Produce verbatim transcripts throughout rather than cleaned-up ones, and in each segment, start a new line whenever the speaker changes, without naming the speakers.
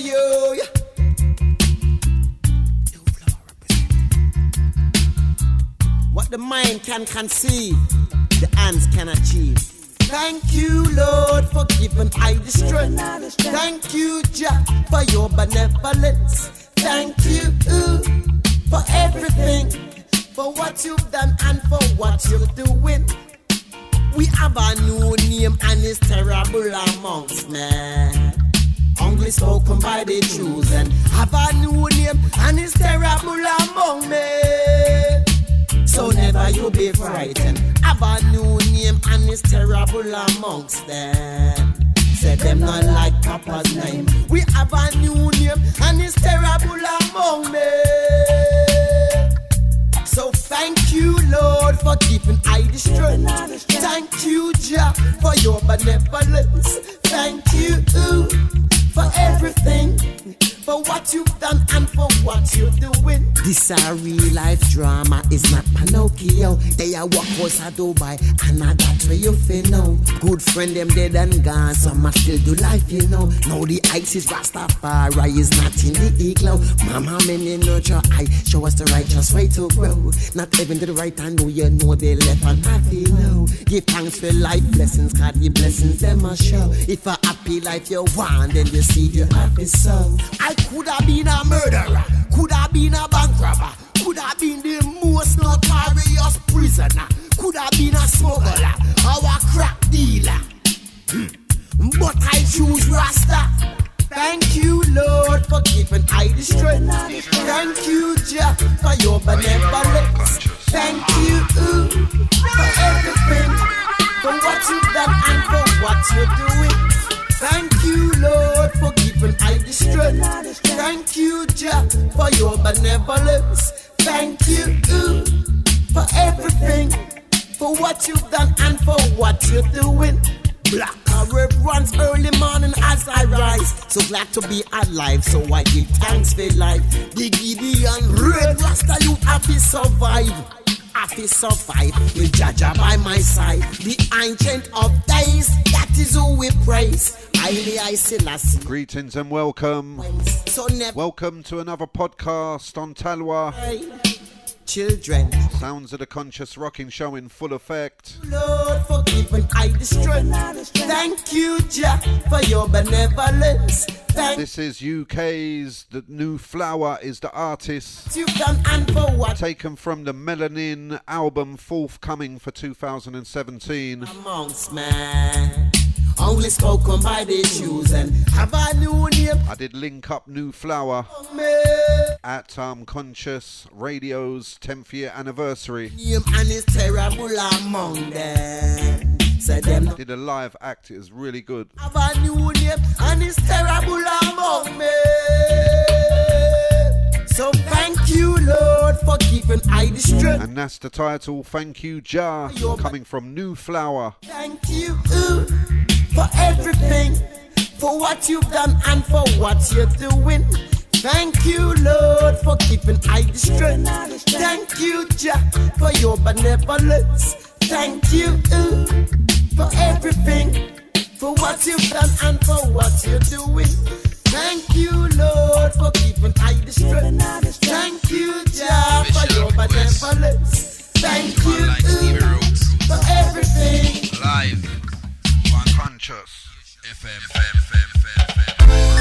yo, yo. What the mind can conceive, the hands can achieve. Thank you, Lord, for giving I the strength. Thank you, Jah, for your benevolence. Thank you ooh, for everything, for what you've done and for what you're doing. We have a new name and it's terrible amongst men. Only spoken by the Jews and have a new name and it's terrible among men. So never you be frightened. Have a new name and it's terrible amongst them. Say them not like Papa's name. We have a new name and it's terrible among them. So thank you, Lord, for keeping I the strength. Thank you, Jah, for your benevolence. Thank you ooh, for everything, for what you've done and for what you're doing. This a real life drama, is not Pinocchio. They are what was a Dubai, and I got where you feel know. Good friend them dead and gone, some must still do life, you know. Now the ice is Rastafari, is not in the igloo. Mama, many nurture I, show us the righteous way to grow. Not even to the right hand, know you know they left and happy now. Give thanks for life blessings, cause the blessings them a show. If a happy life you want, then you see your happy soul. I could have been a murderer, could have been a bank robber, could have been the most notorious prisoner, could have been a smuggler or a crack dealer. Hmm. But I choose Rasta. Thank you, Lord, for keeping I the strength. Thank you, Jah, for your benevolence. Thank you ooh, for everything, for what you've done and for what you're doing. Thank you, Lord, for giving I the strength. Thank you, Jah, for your benevolence. Thank you ooh, for everything, for what you've done and for what you're doing. Black Arab runs early morning as I rise. So glad to be alive, so I give thanks for life. The Gideon Red Rasta, you have to survive. Have to survive with Jaja by my side. The ancient of days, that is who we praise. Haile Selassie.
Greetings and welcome.
So
welcome to another podcast on Talwa.
Children.
Sounds of the Conscious Rocking Show in full effect.
Lord, for giving I the strength. Thank you, Jah, for your benevolence. Thank
this is U K's The New Flower is the artist.
You've done and for what?
Taken from the Melanin album forthcoming for two thousand seventeen.
Amongst man. Only spoken by the Jews and have a new name.
I did link up New Flower at um, Conscious Radio's tenth year anniversary.
And it's terrible among them. Say them
did a live act, it was really good.
Have a new name and it's terrible among me. So thank you, Lord, for keeping I the strength.
And that's the title, Thank You, Jah, coming from New Flower.
Thank you ooh, for everything, for what you've done and for what you're doing. Thank you, Lord, for keeping I the strength. Thank you, Jah, for your benevolence. Thank you ooh, for everything, for what you've done and for what you're doing. Thank you, Lord, for keeping I the strength. Thank you, Jah, for your benevolence. Thank you ooh, for everything.
Live on Conscious F M, F M, F M, F M.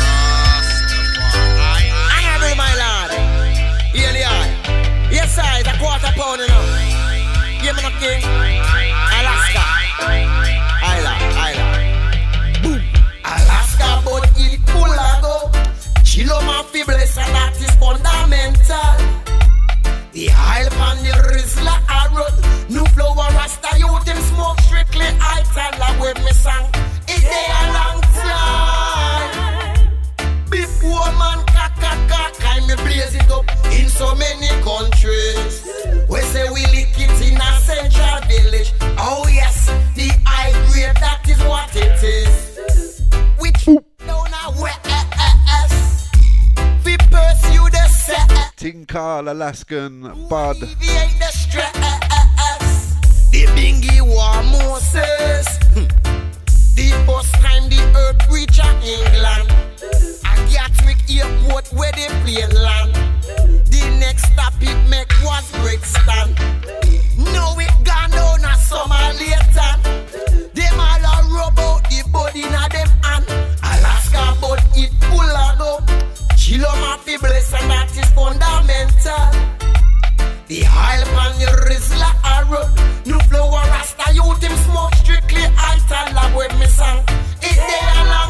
I am my lord. Really hard. Yes, I, the quarter pound, you know. Give me the king. Alaska. Island, island. Boom. Alaska, but il Pulago. Chilo ma fi bless, and that is fundamental. The Isle on the Rizla Arrow. New flower Rasta, you them smoke strictly. I tell her with me song. It's a long time. Before man kaka kind me blaze it up in so many countries. We say we lick it in a central village. Oh yes, the high grade, that is what it is. Which down a west. We pursue the set.
Tinkal, Alaskan, Bud.
Alleviate the stress. The Bingy War Moses. The first time the earth reached England. A Gatwick port where they plane land. The next stop it make was Brixton. Now it gone down a summer later. Them all a rub out the body na them hand. Alaska but it full of go. Chilo ma fi bless and that is fundamental. The oil pan your Rizla arrow. No flower rasta youth him smoke strictly alter lab with me song. It dey a long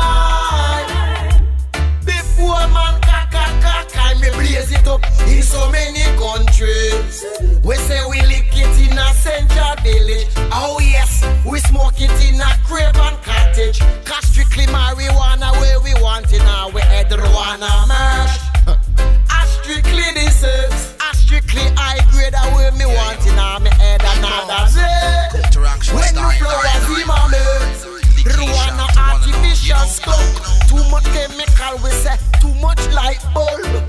time. Before man kaka kaka me blaze it up in so many countries. We say we lick it in a central village. Oh yes, we smoke it in a Craven cottage. Cause strictly marijuana where we want it now. We head Rwanda mash. I strictly this is. I strictly high grade where me want it now. Me head another day. When the flowers in my mouth. Rwanda artificial skunk. Too much chemical we say. Too much light bulb.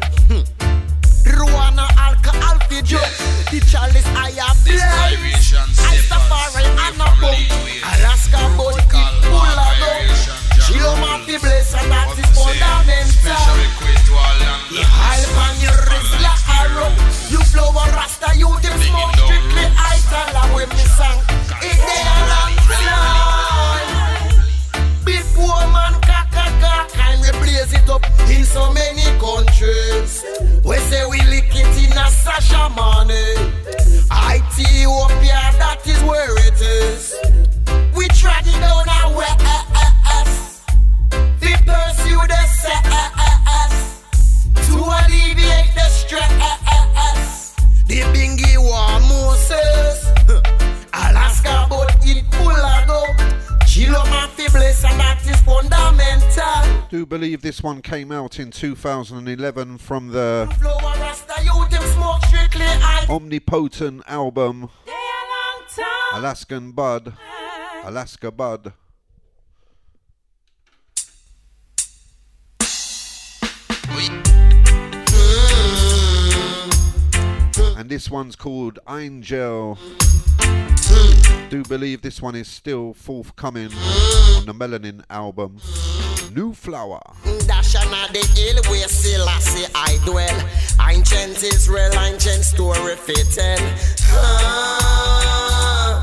Rwanda alcohol fi joke. The chalice I have blaze. I safari and a boat. Alaska boat it full of gold. Chilo man fi blaze and that is fundamental. The hype on your Rizla arrow. You flower rasta you them smoke strictly I tell her when me sing. It dey a long time. Before man kaka kaka and we blaze it up in so many countries. We say we lick it in a Sasha money. Ethiopia, that is where it is. We track it down our west. We pursue the cess to alleviate the stress. The bingy war Moses. Alaska but it full of go. Chilo man fi bless and that is fundamental.
Do believe this one came out in two thousand eleven from the Omnipotent album Alaskan Bud. Alaska Bud. And this one's called Angel. Do believe this one is still forthcoming on the Melanin album. New Flower.
Dashana the hill where Selassie I dwell. Ancient Israel, ancient story fitting. Ah,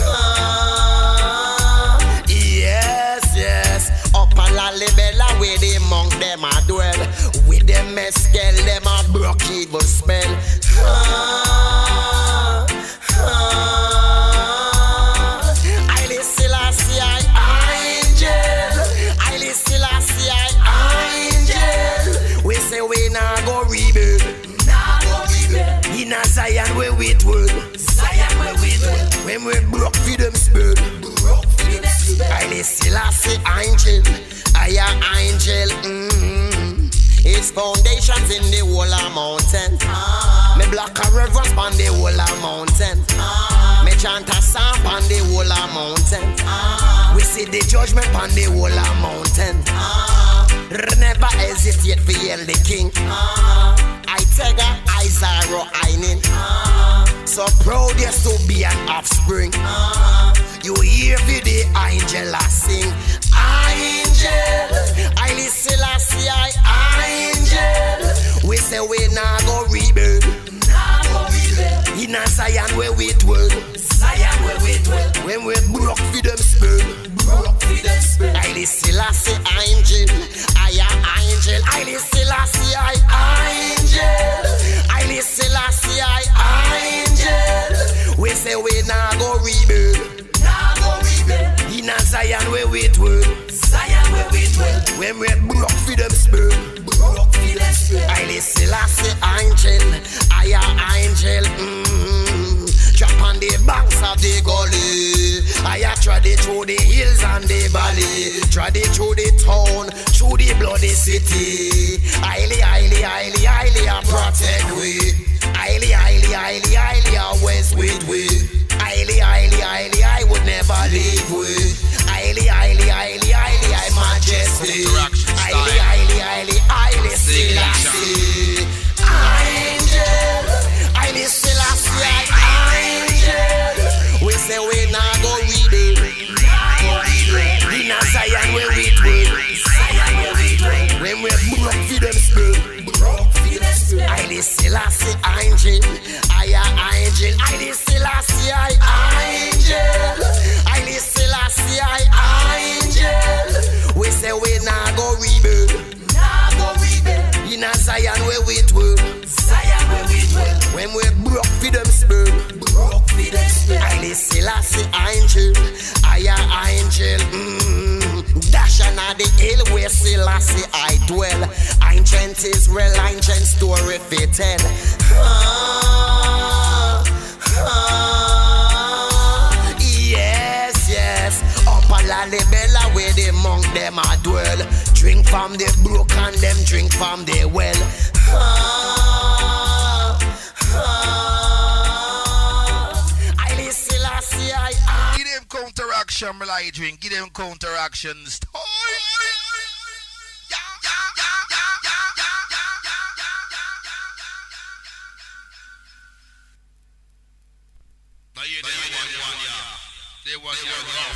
ah, yes, yes. Up a la libella where the monk them a dwell. With them mescal them a broke evil spell. Ah, ah. I listen I see I angel. I listen I see I angel. We say we nah go rebuild. Nah go rebuild. In a Zion where we dwell. Zion where we dwell. When we broke for them spell. Broke for them spell. I listen I see angel. I am angel. Mm-hmm. Its foundations in the whole of mountain. Ah. Me block a reverence on the whole of mountain. Ah. Me chant a psalm on the whole of mountain. Ah. We see the judgment on the whole of mountain. Ah. Never hesitate for yell the king. Ah. I take a Isaiah Einen. Ah. So proud yes to be an offspring. Ah. You hear for the angel I sing. Angel, I listen I see I angel. We say we nah go rebuild. Nah go rebuild. In a Zion where we dwell. Zion where we dwell. When we broke for them spell. Broke for them spell. I listen I see angel. I am angel. I listen I see I angel. I listen I see I angel. We say we nah go rebuild. Nah go rebuild. In a Zion where we dwell. Zion where we dwell. When we broke for them spell. Broke for them spell. I listen I see angel. I am angel. Mm-hmm. Drop on the banks of the gully. I a trod it through the hills and the valley. Trod it through the town, through the bloody city. Highly, highly, highly, highly I protect we. Highly, highly, highly, highly I always with we. Highly, highly, highly I would never leave we. Highly, highly, highly, highly I majesty. Highly, highly, highly, highly Selassie. Angel, highly Selassie, angel. We say we nah go rebuild. In a Zion where we dwell. When we broke for them Selassie angel, I am angel. I Selassie I angel, I Selassie I angel. We say we nah go rebel, nah go rebel. In a Zion where we dwell, Zion where we dwell. When we broke for them spell, broke for them spell. I Selassie angel, I am angel. Mm. Dash another the hill where Selassie I dwell. Ancient Israel, ancient story fit tell. Ah, ah, yes, yes. Up a Lalibela where the monk them a dwell. Drink from the brook and them drink from the well. Ah, ah, I listen Selassie I ah.
Give them counteraction, my light drink. Give them counteractions. They want you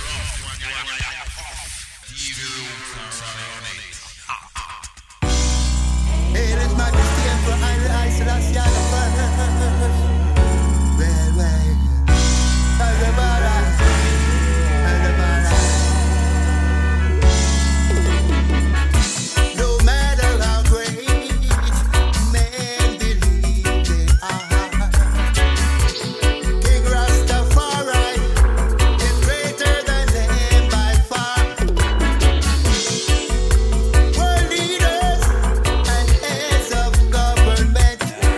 Hey, that's my mistake for I Selassie I first. Well, well, everybody, everybody. No matter how great men believe they are, King Rastafari is greater than them by far. World leaders and heads of government,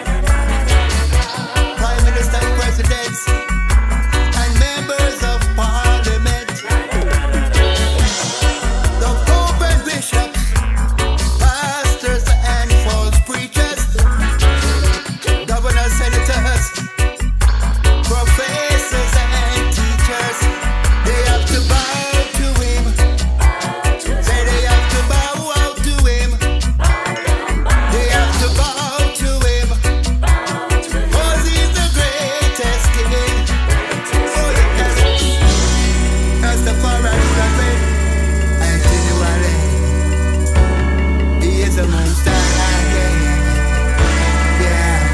prime ministers, presidents, and members of parliament, the pope and bishops, pastors and false preachers, governors, senators, professors and teachers, they have to bow to him. Say they have to bow out to him. They have to bow to him. Cause he's the greatest king. Oh yes. That's the far right prophet. I tell you what, he is the most high. Yeah.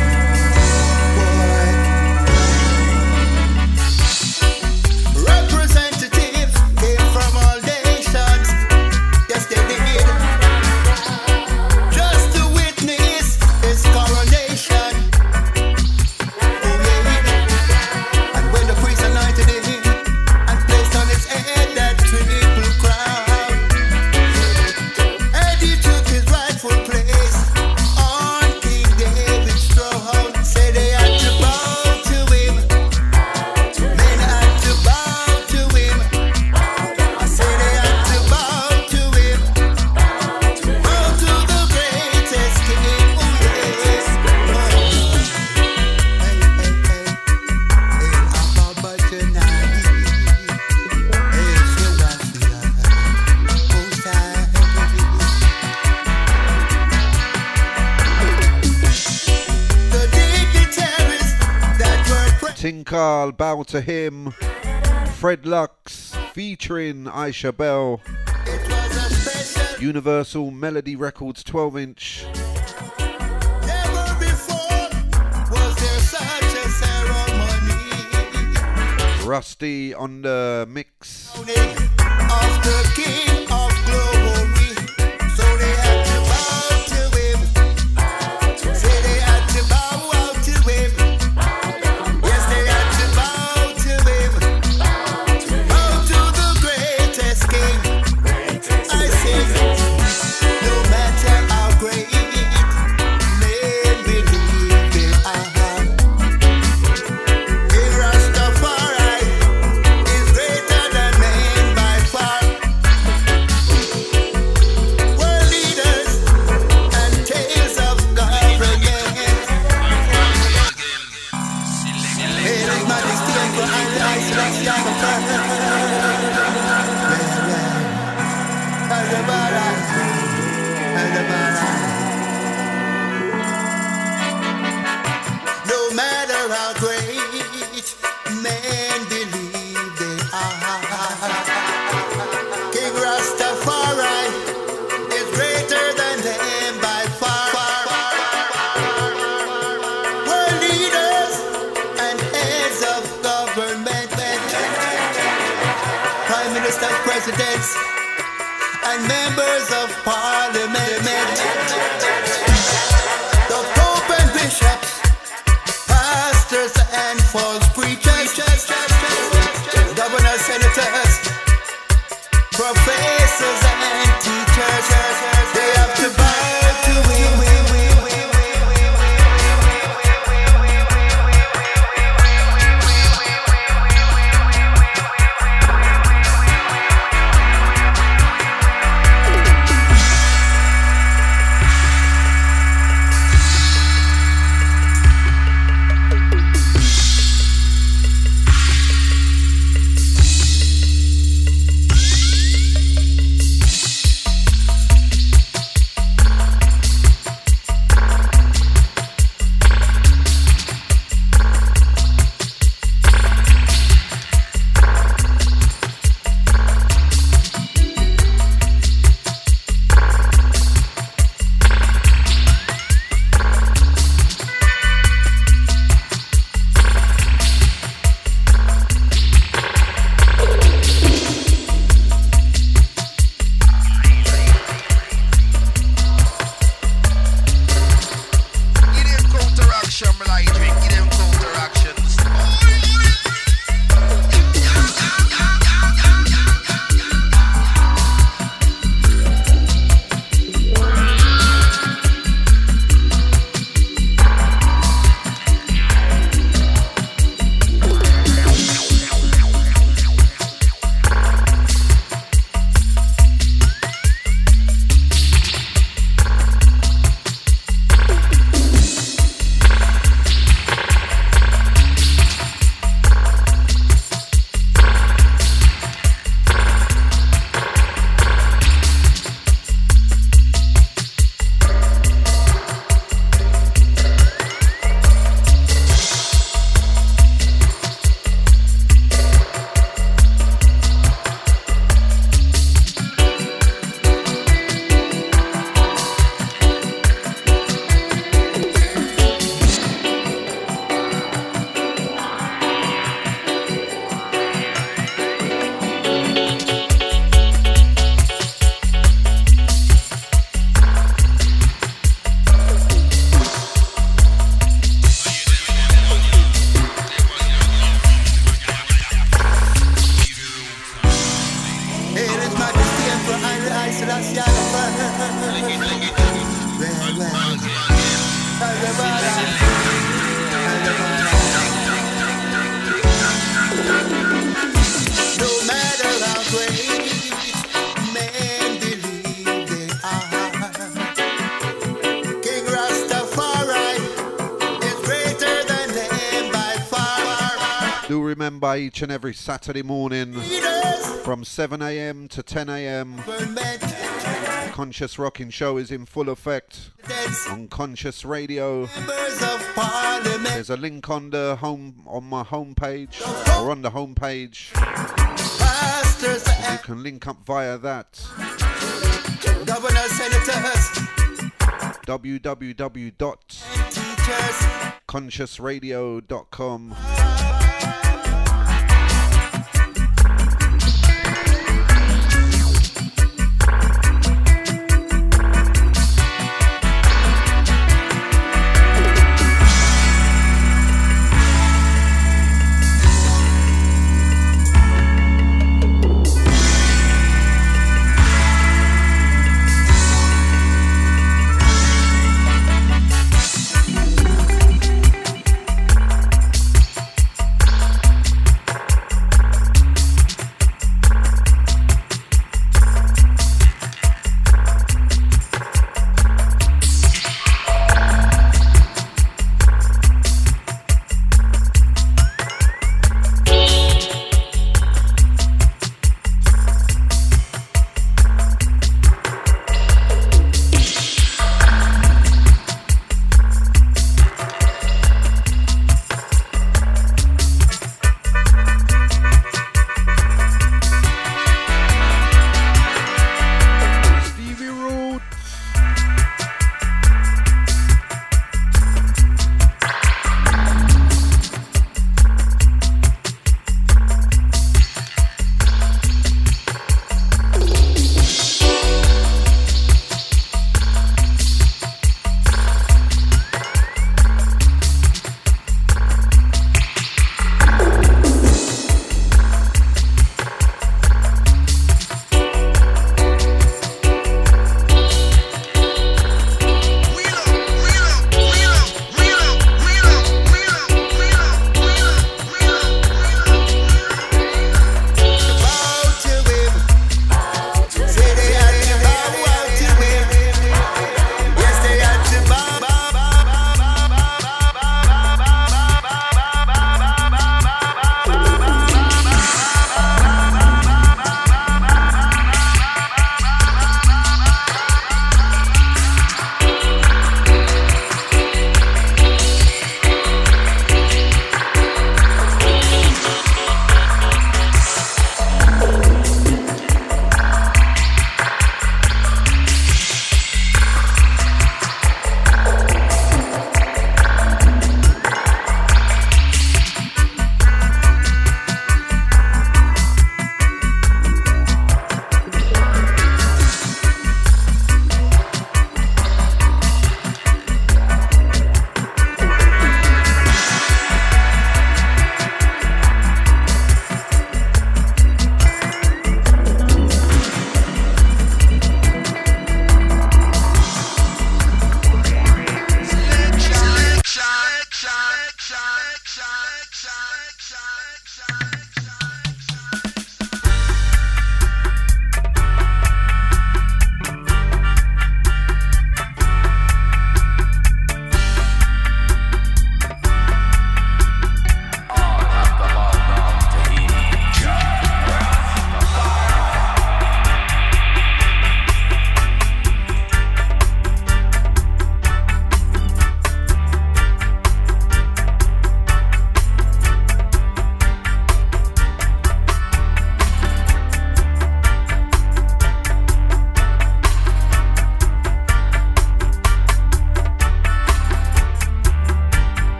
Boy. Representatives came from all nations. Yes, they did. Just to witness his coronation. Oh, yeah. And when the priest anointed him and placed on his head that triple crown, and he took his rightful place on King David's throne. Say they had to bow to him. Men had to bow to him. I say they had to bow to him. Bow to the greatest king. Oh yes. Hey, hey, hey. Hey, Abba Janani. Hey, Selassie. Most High. The dignitaries that were present.
Tinkal, Bow to Him, Fred Lux, featuring Aisha Bell,
It was a special.
Universal Melody Records twelve inch.
Never before was there such a ceremony.
Rusty on the mix.
Of the King of Glory. So they had to bow to him. Say they had to bow out to him. Yes, they had to bow to him. Bow to the greatest king. I say, no matter how great men believe they are, King Rastafari is greater than men by far. World leaders and tales of government. Hey, His Majesty Emperor Haile Selassie the First. Everybody, everybody. No matter how great men believe they are, King Rastafari is greater than them by far. ministers, presidents, and members of parliament, the Pope and bishops, pastors and false preachers, governors, senators, professors and teachers, they have to bow to him.
Each and every Saturday morning from seven a m to ten a m the Conscious Rocking Show is in full effect on Conscious Radio. There's a link on the home on my homepage or on the homepage. You can link up via that. w w w dot conscious radio dot com.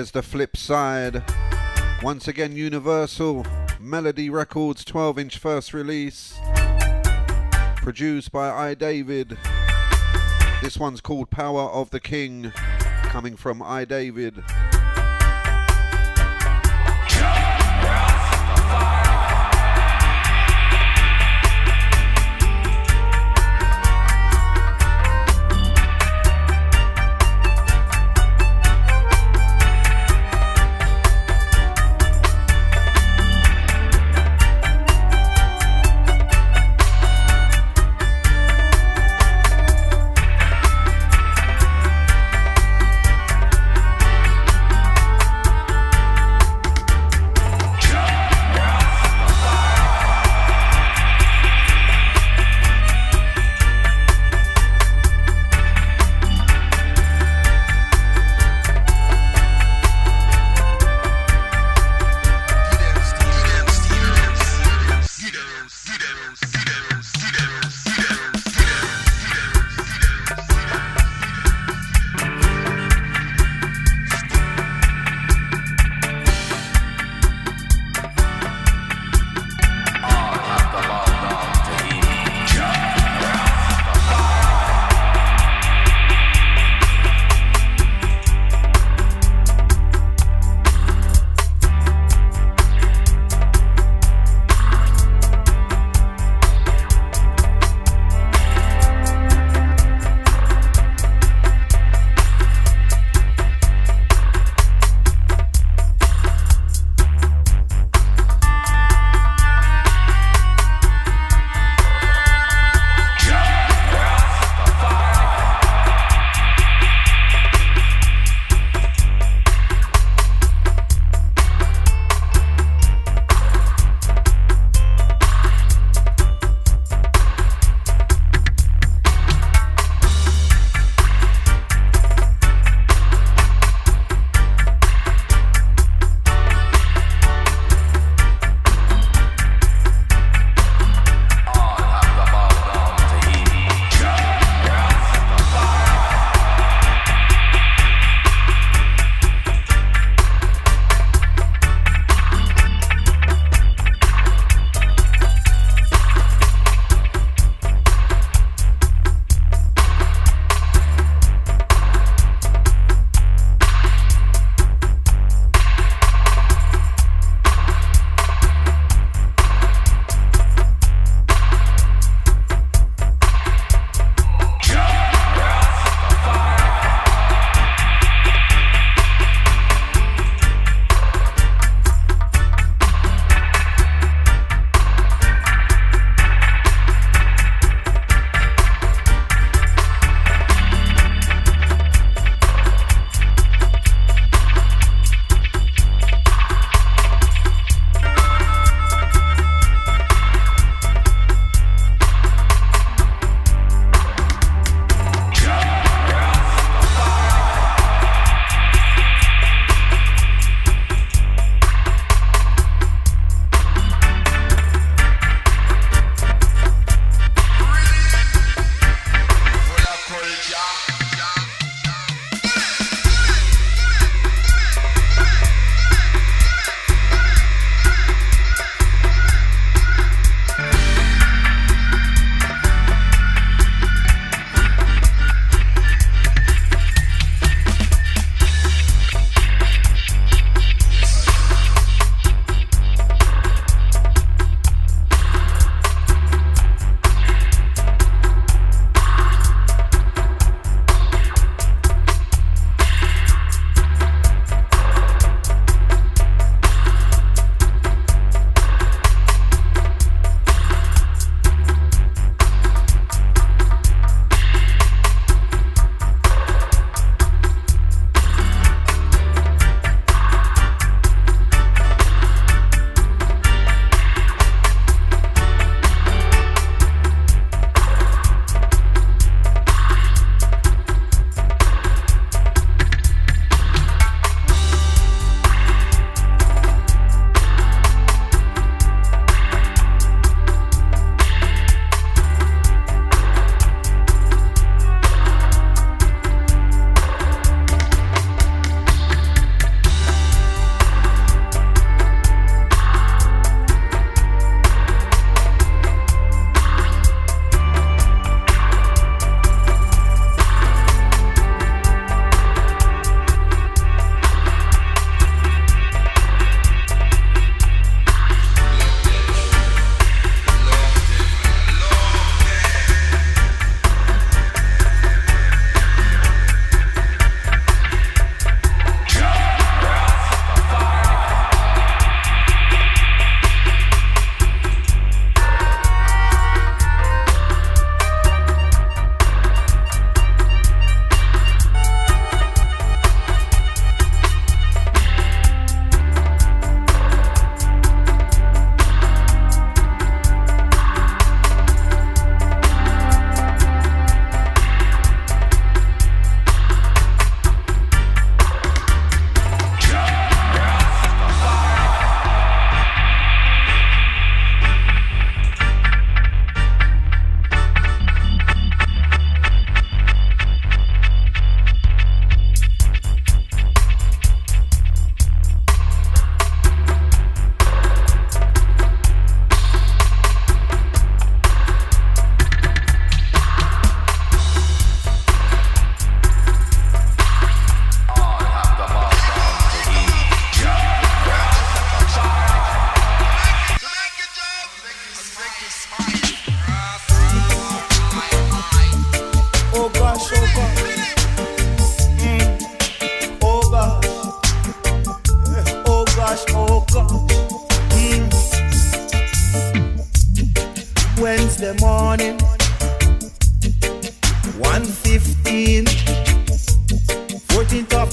Here's the flip side. Once again, Universal Melody Records twelve inch first release. Produced by I David. This one's called Power of the King, coming from I David.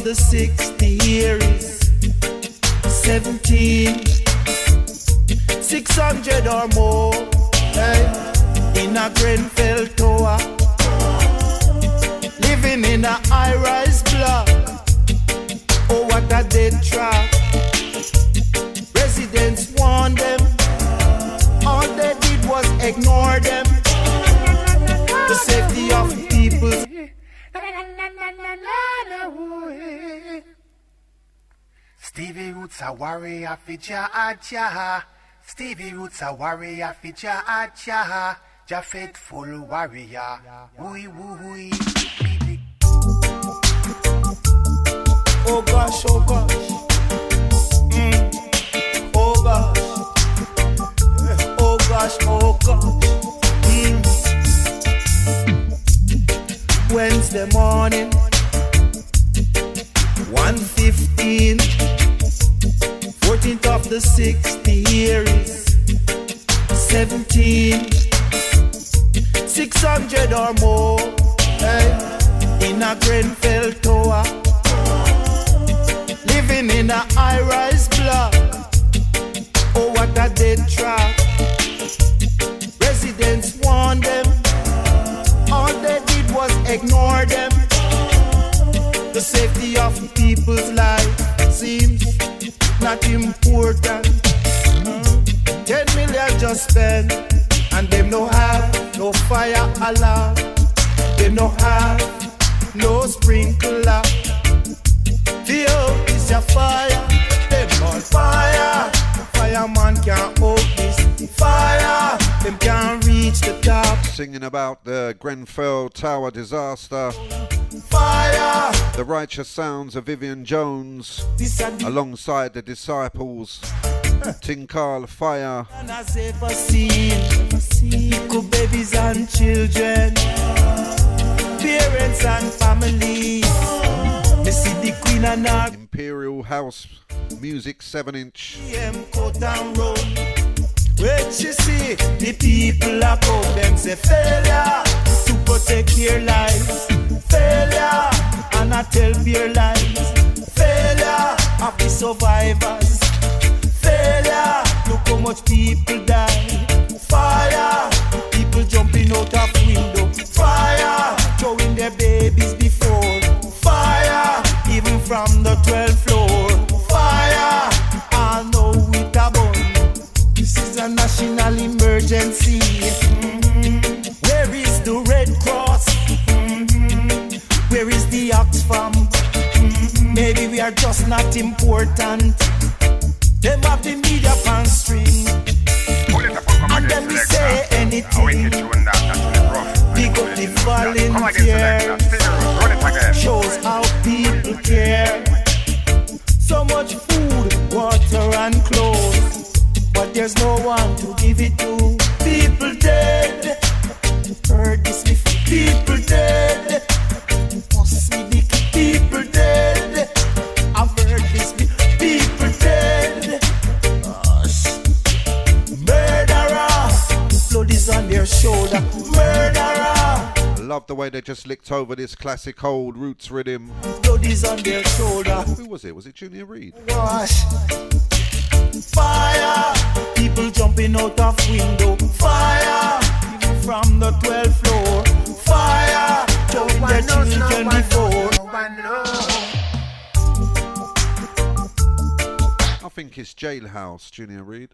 the sixty years, seventeen, six hundred or more, hey, in a Grenfell Tower, living in a high-rise block. Oh, what a dead trap. Residents warned them, all they did was ignore them. The safety of people.
Stevie Roots a warrior fi Jah Jah. Stevie Roots a warrior fi Jah Jah. Jah faithful warrior. Wooey wooey.
Oh gosh, oh gosh. Mm. Oh gosh. Oh gosh, oh gosh. Mm. Wednesday morning, one fifteen, fourteenth of the sixty years, seventeen, six hundred or more, hey, in a Grenfell Tower, living in a high-rise block. Oh, what a dead trap. Residents warned them, all they did was ignore them. The safety of people's life seems not important. Mm. Ten million just spent, and them no have no fire alarm. Them no have no sprinkler. The earth is your fire, them on fire. Fireman can't hold this fire. Them can't reach the top.
Singing about the Grenfell Tower disaster.
Fire.
The righteous sounds of Vivian Jones alongside the Disciples. Tinkal Fire.
And I've ever seen little babies and children, parents and families. Me see the Queen and her
Imperial House Music seven inch.
coat and roll. When she see the people are come, them say failure to protect their lives. Failure, and I tell their lives. Failure of the survivors. Failure, look how much people die. Fire, people jumping out of window. Fire, throwing their babies before. Fire, even from the twelfth floor. Fire, I know it a bun. This is a national emergency. Mm-hmm. Where is the Red Cross? Mm-hmm. Where is the Oxfam? Mm-hmm. Maybe we are just not important. Them have the media pan string, and then we say anything. Pick up the volunteer. Shows how people care. So much food, water and clothes, but there's no one to give it to. People dead. Heard this before. People dead. Must be the people dead. I've heard this before. People dead. Gosh. Murderer. Blood is on their shoulder. Murderer.
Love the way they just licked over this classic old roots rhythm.
Blood is on their shoulder.
Who was it? Was it Junior Reid?
Gosh. Fire. People jumping out of window. Fire. Even from the twelfth floor. Fire. Throwing their children before.
I think it's Jailhouse, Junior Reid.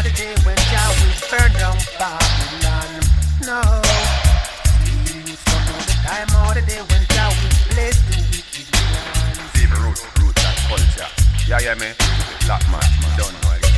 the day when Jah will burn down Babylon. No, Stevie Roots don't know the time or the day when Jah will bless the wicked ones.
Stevie Roots, roots and culture. Yeah, yeah, man. Black man, man. Don't know it.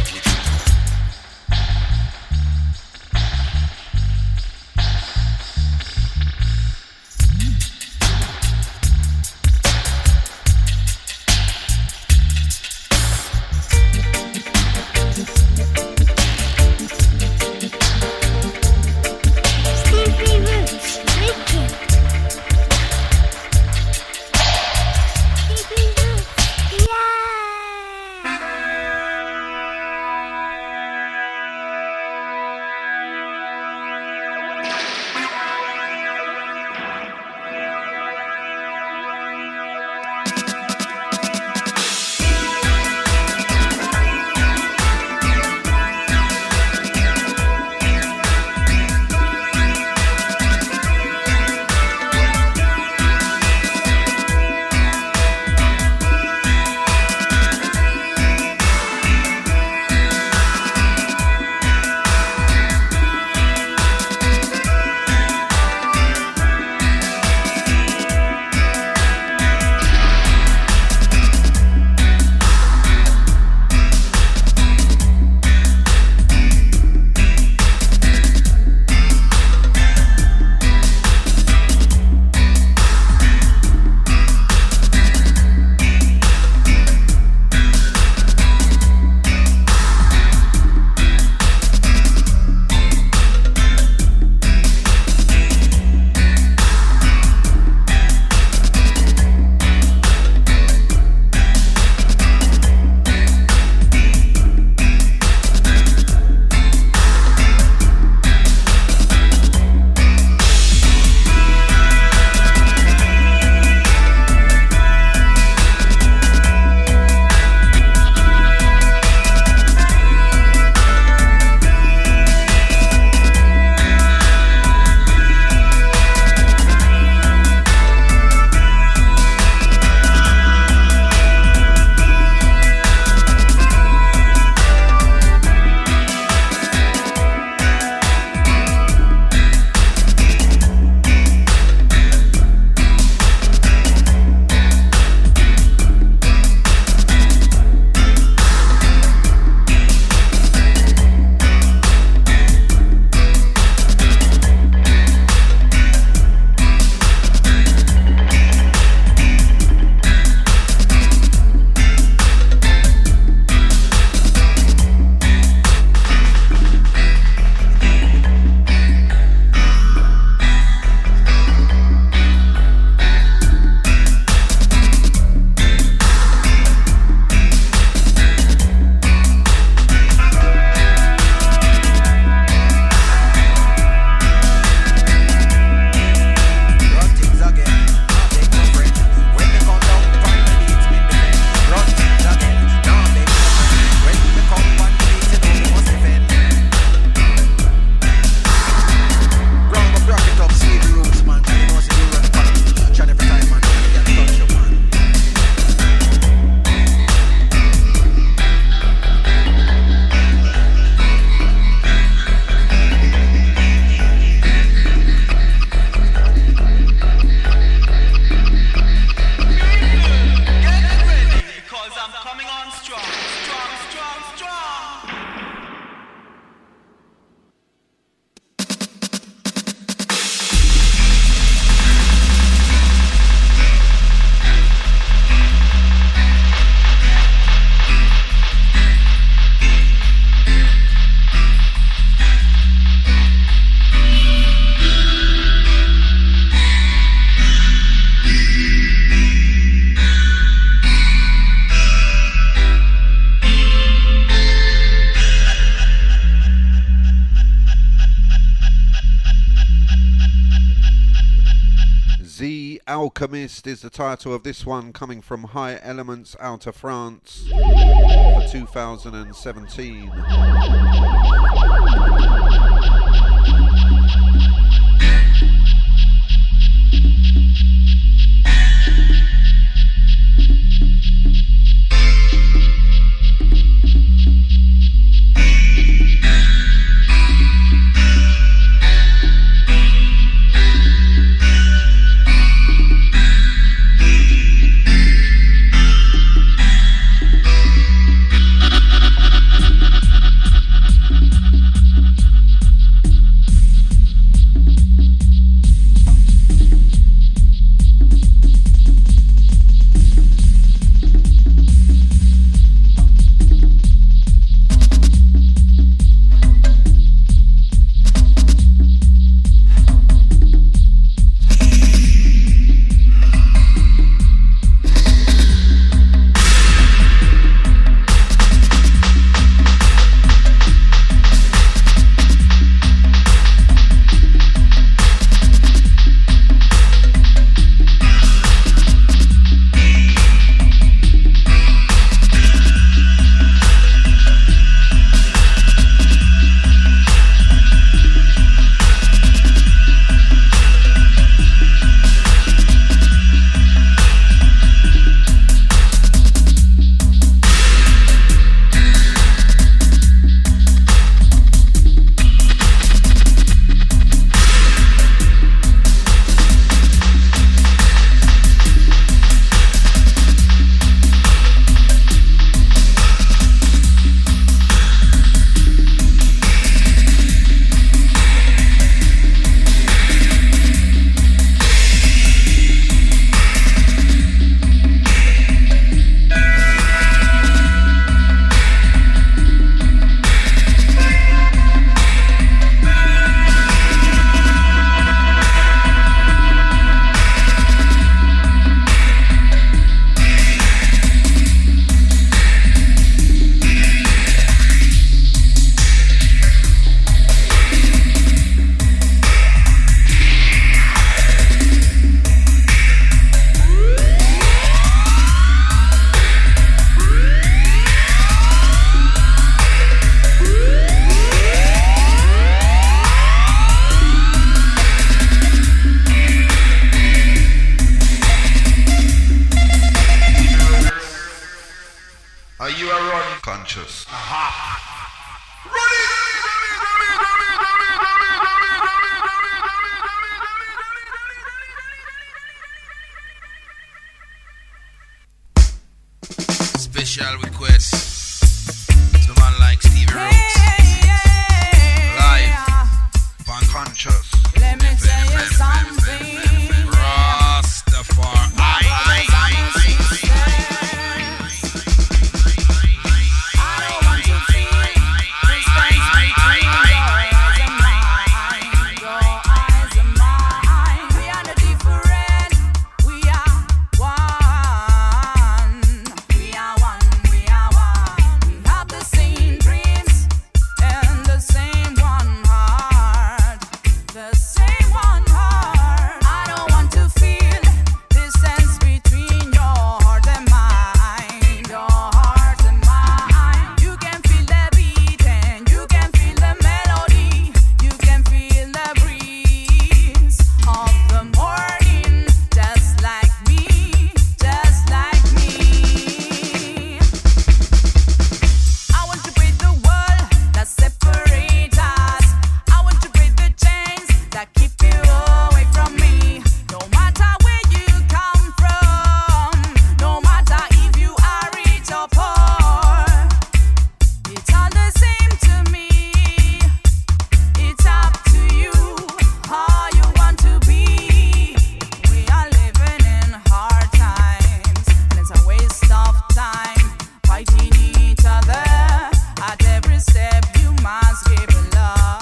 Alchemist is the title of this one, coming from High Elements out of France for two thousand seventeen.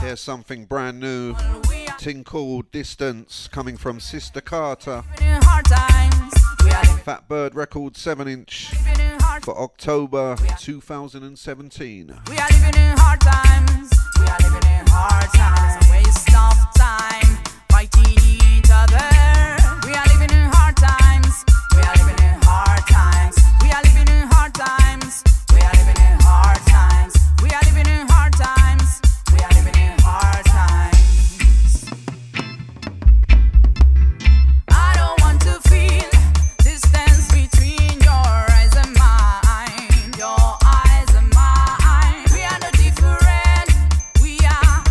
Here's something brand new. Ting called Distance, coming from Sister Carter. Fat Bird Records seven inch for October two thousand seventeen.
We are living in hard times. We are living in hard times. Waste of time fighting each other. We are living in hard times. We are living in hard times. We are living in hard times. We are living in hard times. We are living in hard times. We are living in hard times. I don't want to feel distance between your eyes and mine. Your eyes and mine. We are no different. We are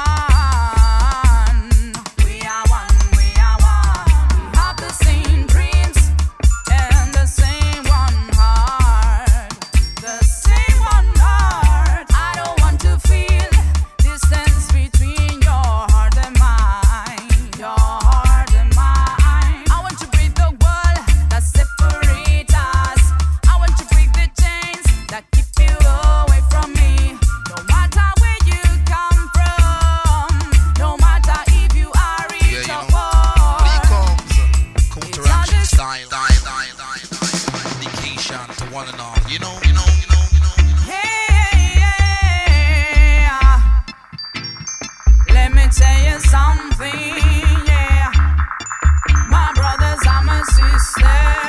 one. We are one. We are one. We have the same dreams and the same one heart. The same one heart. I don't want to feel distance between your heart and mine. Your heart and mine. I want to break the wall that separates us. I want to break the chains that keep you away from me. No matter where you come from, no matter if you are
Yeah,
rich
you
or
know. When it
poor.
comes, counteraction style, style, style, style, style, dedication to one and all. You know, you know, you know, you know, you know.
Hey, yeah. Let me tell you something, yeah. My brothers and my sisters.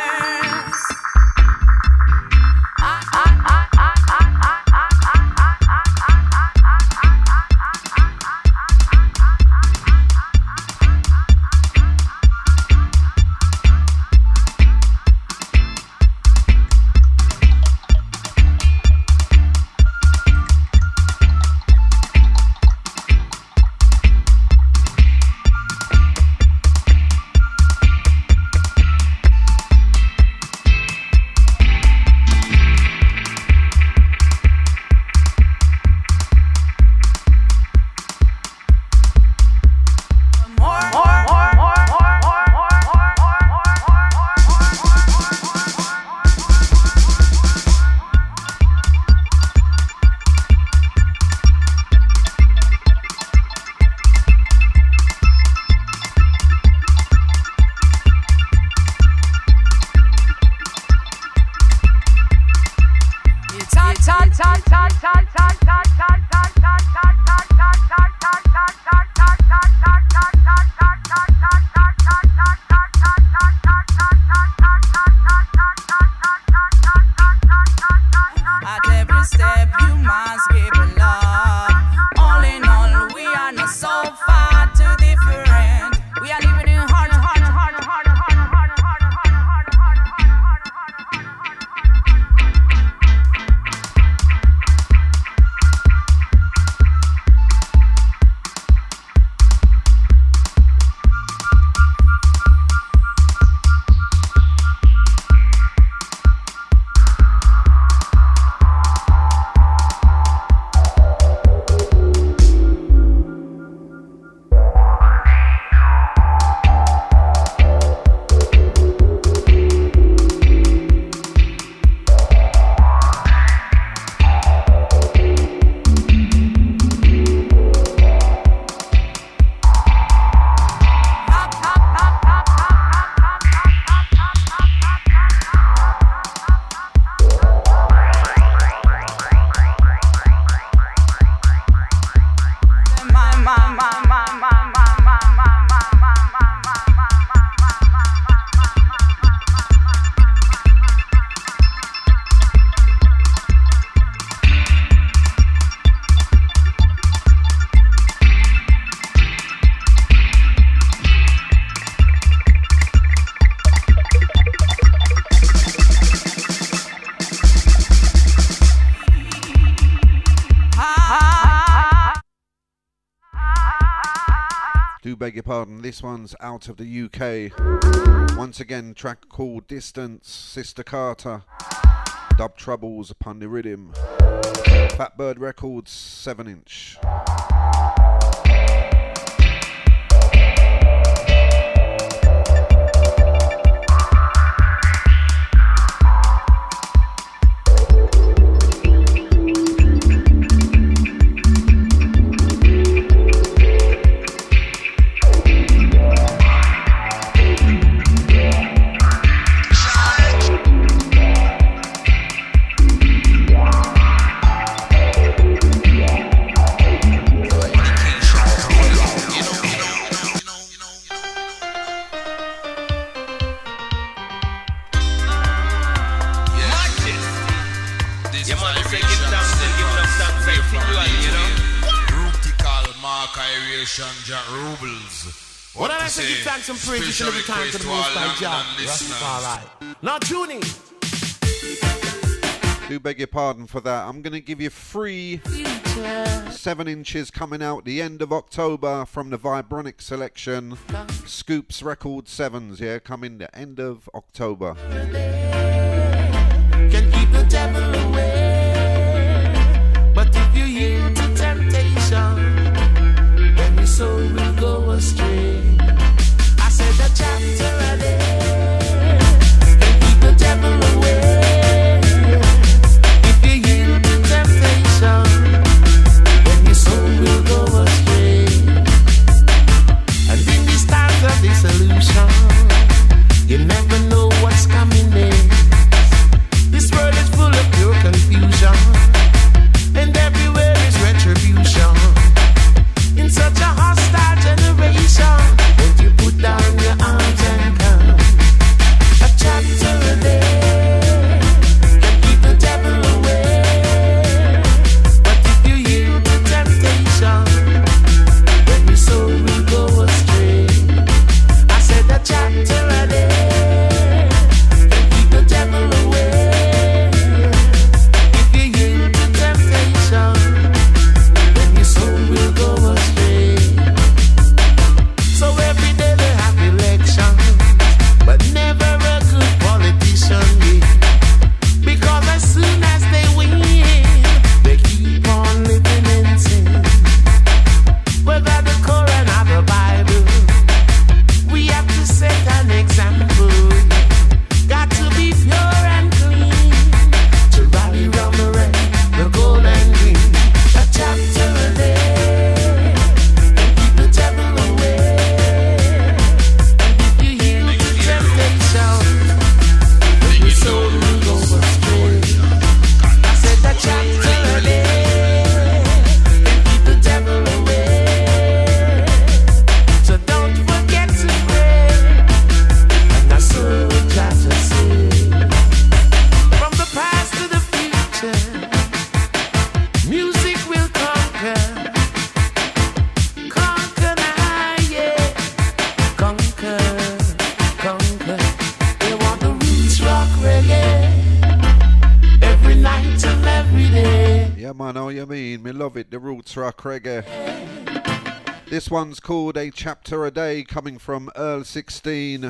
I, I, I, I, I, I, I, At every step you must give love. All in all, we are not so far too different. We are living in hard, hard, hard, hard, hard, hard, hard, hard, hard, hard,
Do beg your pardon, this one's out of the U K. Once again, track called Distance, Sister Carter. Dub Troubles upon the rhythm. Fat Bird Records, seven inch.
Mark Iration, Jack Rubles.
What did I say? Give thanks and praise each and every time to the Most High Jah. Rastafari. Now, Junie.
Do beg your pardon for that. I'm going to give you three seven inches coming out the end of October from the Vibronic selection. Scoops Record sevens, yeah, coming the end of October.
Can keep the devil away, but if you yield to temptation, then your soul will go astray. I said a chapter a day can keep the devil away. Will go astray, and in these times of dissolution, you never know what's coming next. This world is full of pure confusion, and everywhere is retribution. In such a hostile generation, won't you put down your arms and come? A chapter a day can keep the devil away. Then your soul will go astray. I said a chapter a day can keep the devil away. If you yield to temptation, then your soul will go astray. So every day they have elections, but never a good politician, yeah. Because as soon as they win, they keep on living in sin. Whether the Quran or the Bible, we have to set an example. Got to be pure and clean to rally round the red, the gold and green. A chapter a day and keep the devil away. And if you yield to temptation, then your soul will go astray. I said a chapter a day and keep the devil away.
Yeah, man, oh, you mean? Me love it, the roots rock reggae. This one's called A Chapter a Day, coming from Earl sixteen.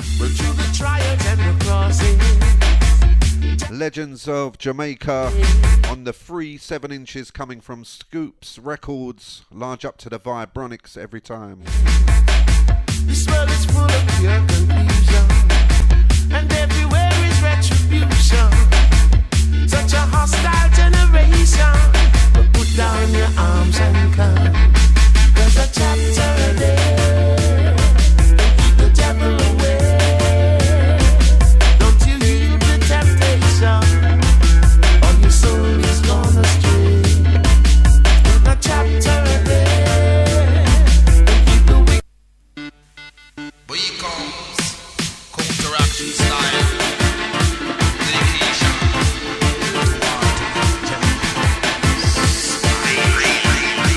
Legends of Jamaica on the free seven inches coming from Scoops Records, large up to the Vibronics every time.
This world is full of pure confusion, and everywhere is retribution. Such a hostile generation, but put down your arms and come. Cause a chapter a day can keep the devil away. Don't you yield to temptation, or your soul is gone astray. A chapter a day can keep the wicked.
But he comes, counteraction style, dedication to art.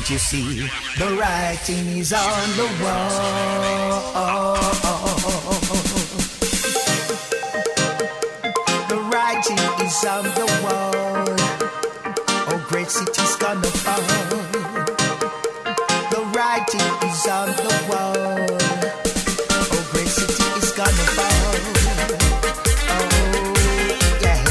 Can't you see the writing is on the wall? The writing is on the wall. Oh, great city's gonna fall. The writing is on the wall. Oh, great city is gonna fall. Oh, yeah.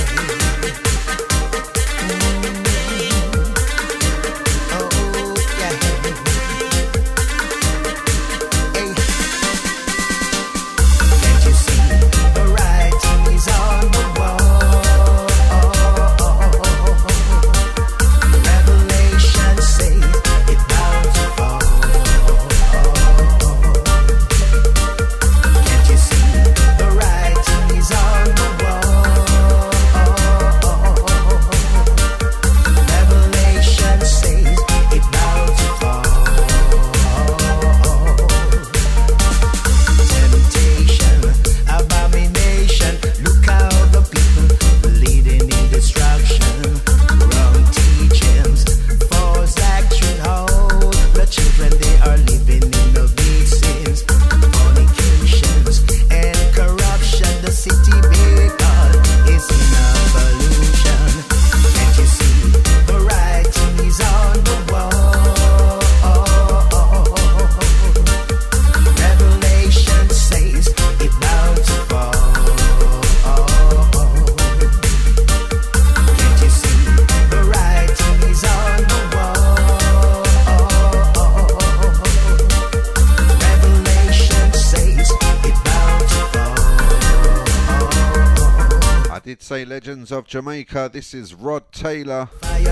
Legends of Jamaica. This is Rod Taylor.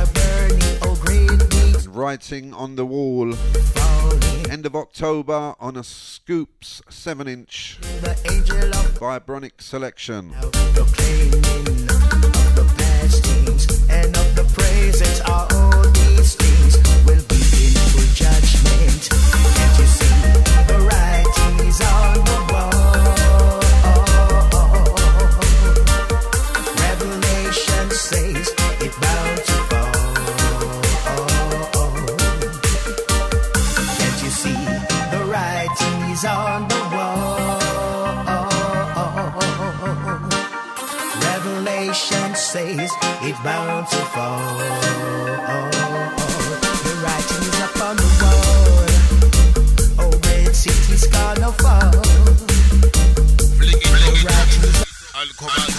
Writing on the Wall. End of October on a Scoops seven inch Vibronic selection.
And of the praises are all these things will be in full judgment. Can't you see the writing is on the wall? Revelation says it's bound to fall. Can't you see the writing is on the wall? Revelation says it's bound to fall. The writing is up on the wall. Oh, great city's gonna fall.
Fling it, fling it.
The
I'll come again.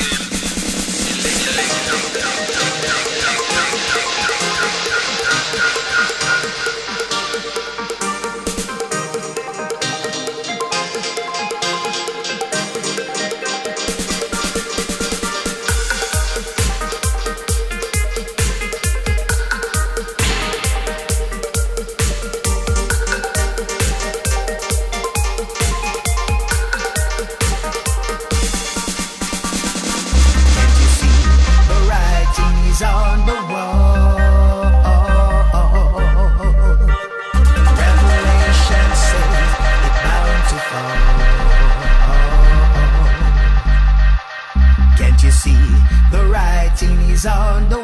on the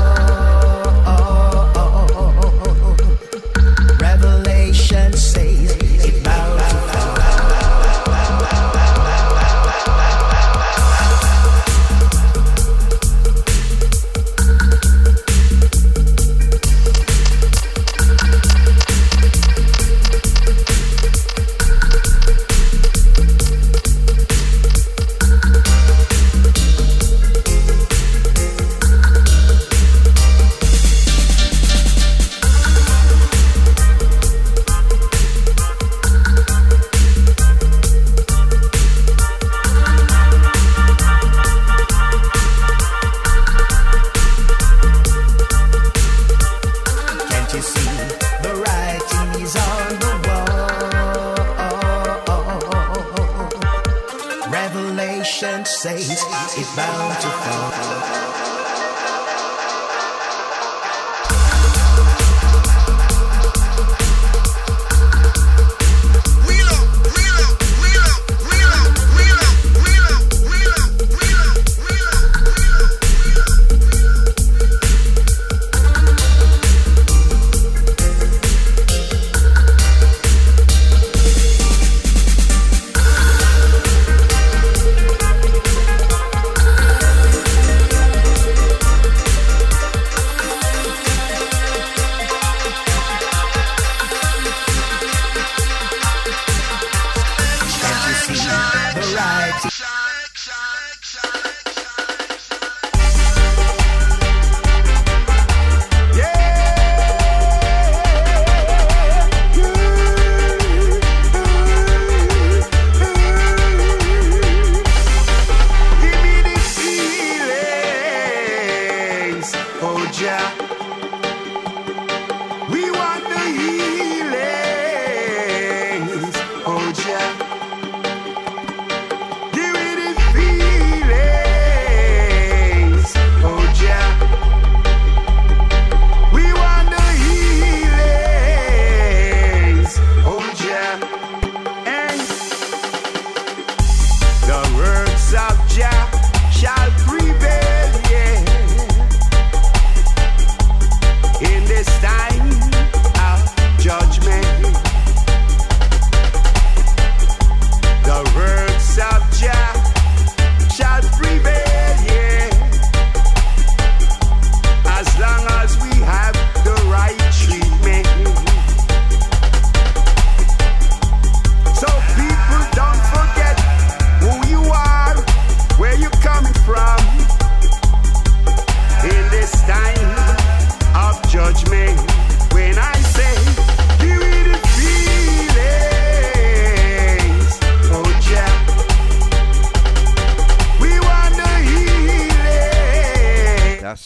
wall. Revelation says it's bound to fall. Revelation says it's bound to fall.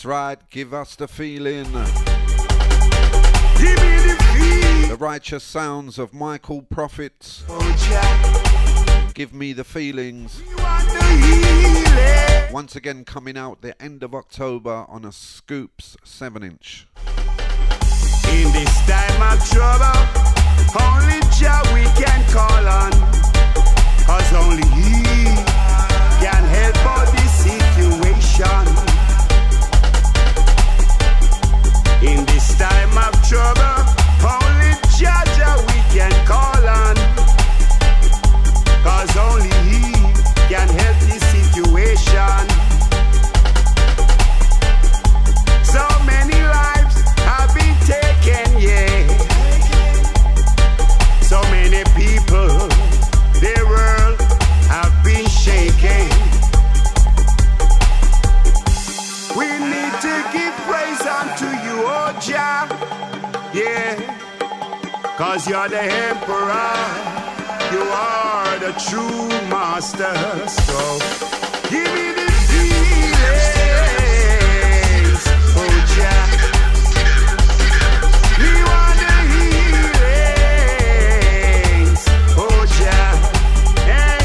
right, give us the feeling.
Give me the feeling.
The righteous sounds of Michael Prophet.
Oh, Jah.
Give me the feelings.
We want the healing.
Once again coming out the end of October on a Scoops seven inch.
In this time of trouble, only Jah we can call on. Cause only He can help out this situation. In this time of trouble, only Jah Jah we can call on. Cause only He can help this situation. So many lives have been taken, yeah. So many people, their world have been shaken. We need to give praise unto you, oh Jah, yeah. Cause you're the emperor, you are the true master. So give me the feelings, oh Jah. We want the healings, oh Jah. Hey.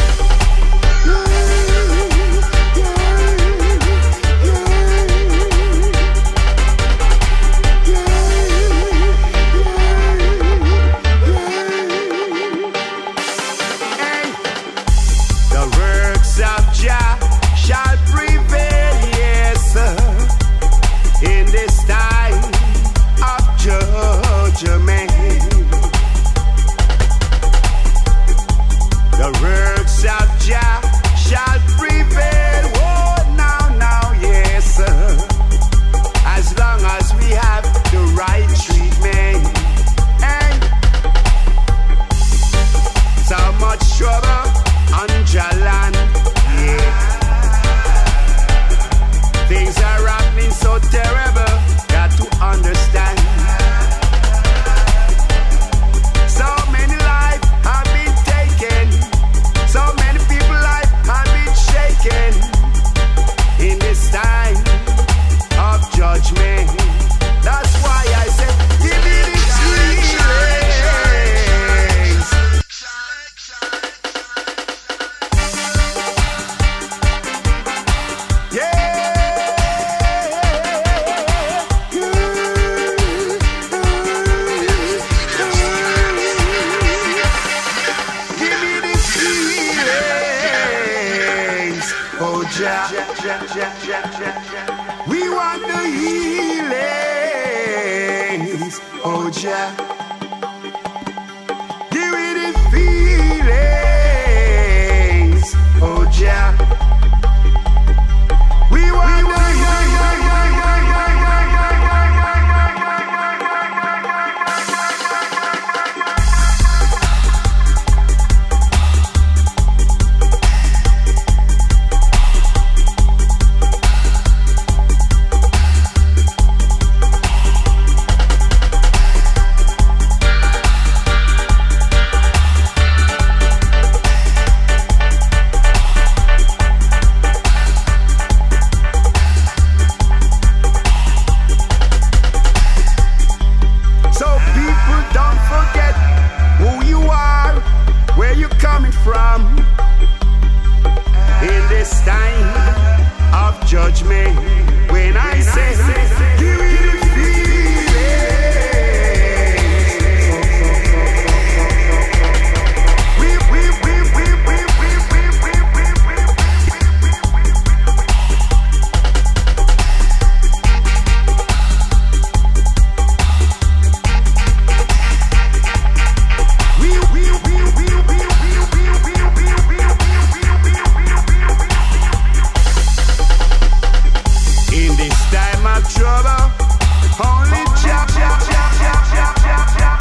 The works of Jah shall prevail, yes, in this time of judgment. The works of Jah shall prevail, oh, now, now, yes, as long as we have the right treatment. And so much trouble on Jalan, yeah. Things are happening so terrible, got to understand. So many lives have been taken, so many people lives have been shaken in this time of judgment. That's why I said, give me the feelings. Give me the feelings, oh Jah. We want the healings, oh Jah. Give me the feelings, oh Jah. We want the So people don't forget who you are, where you're coming from. In this time of judgment, when I say, give me the feelings. We, we, we, we, we, we, we, we, we, we, We, we, we, we, we, we, we, we, we, we, in this time of trouble, only Jah, Jah, Jah, Jah, Jah, Jah, Jah,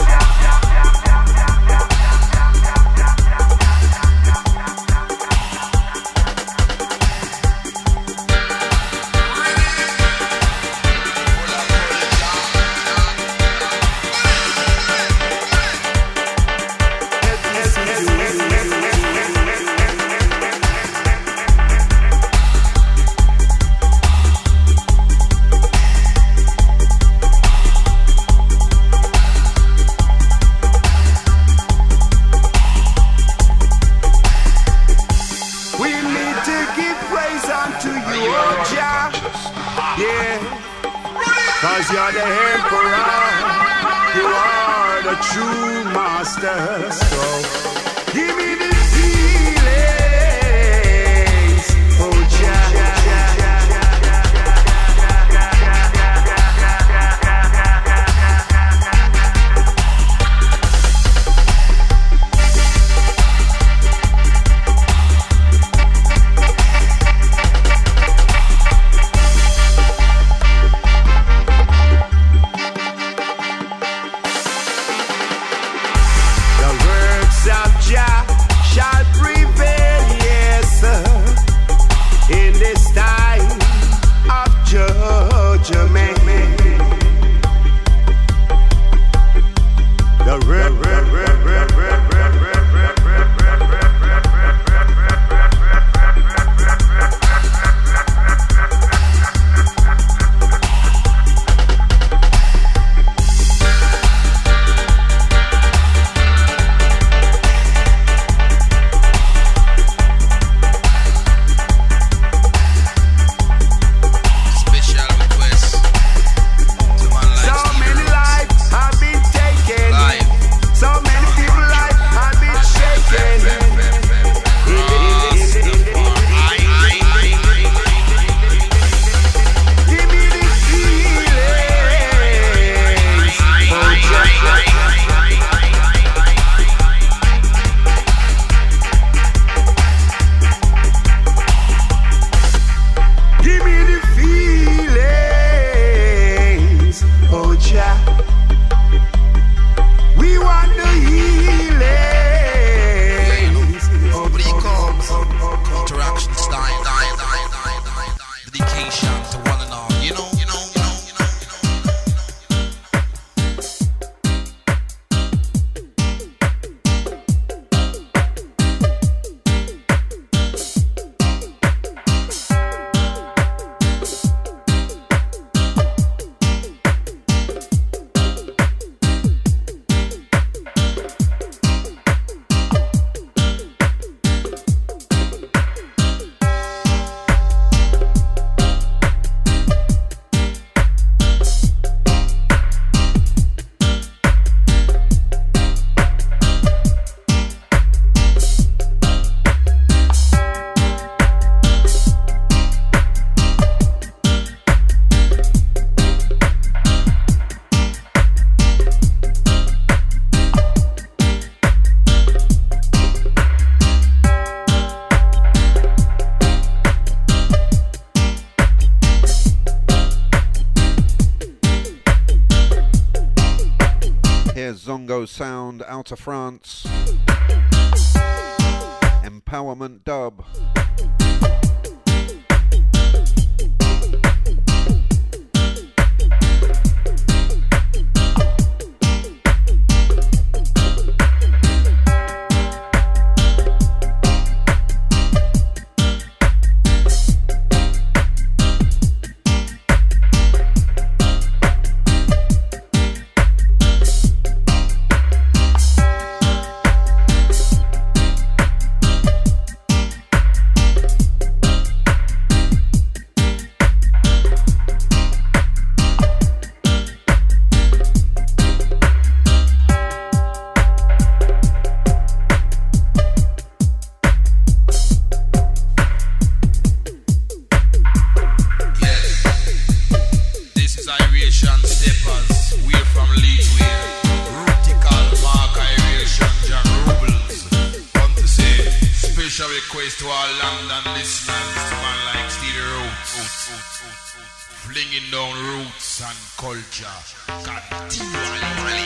Jah, yeah. Cause you're the emperor, you are the true master. So give me the feelings, oh Jah.
Zongo Sound out of France. Empowerment Dub.
Request to all London listeners, to man like Stevie Roots, flinging down roots and culture. Continually.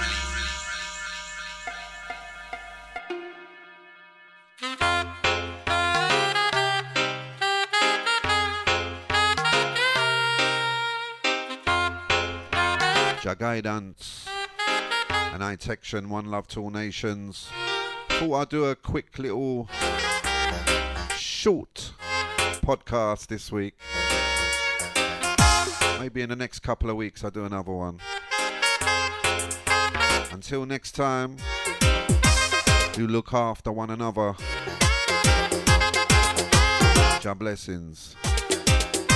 Jagaidance and I Section, One Love to All Nations. Thought I'd do a quick little short podcast this week. Maybe in the next couple of weeks I'll do another one. Until next time, do look after one another. Ja blessings.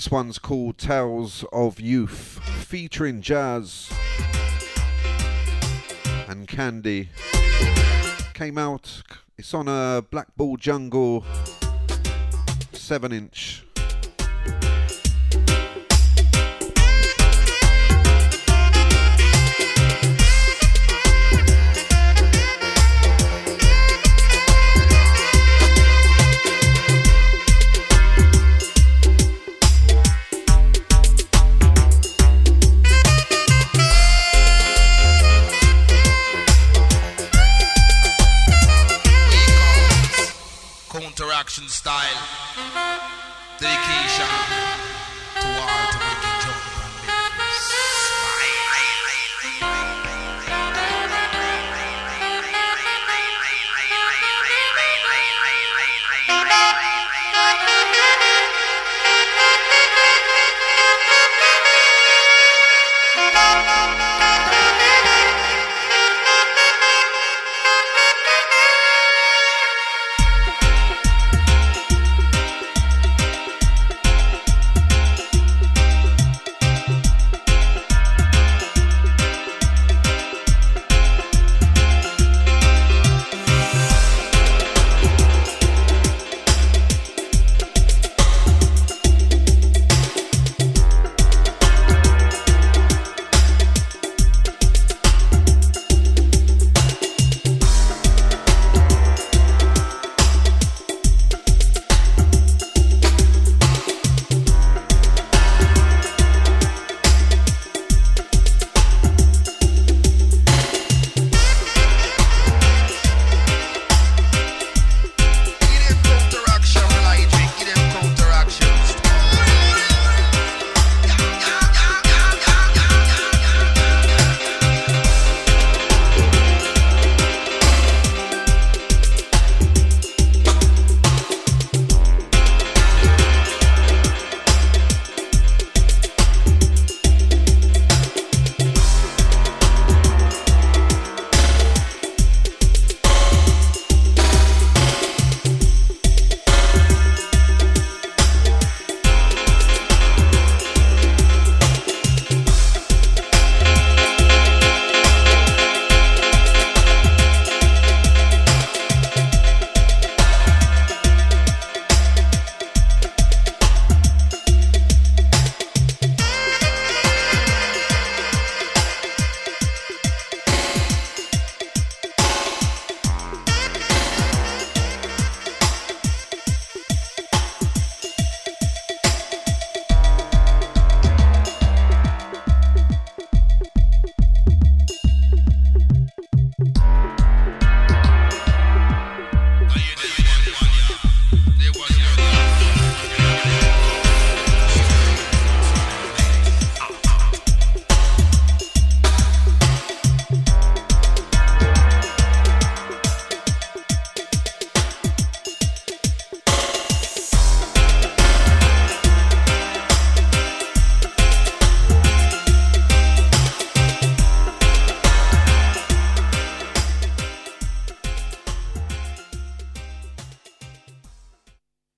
This one's called Tales of Youth, featuring Jazz and Candy. Came out, it's on a Black Bull Jungle seven inch.
Counteraction style. Dedication to all to make it.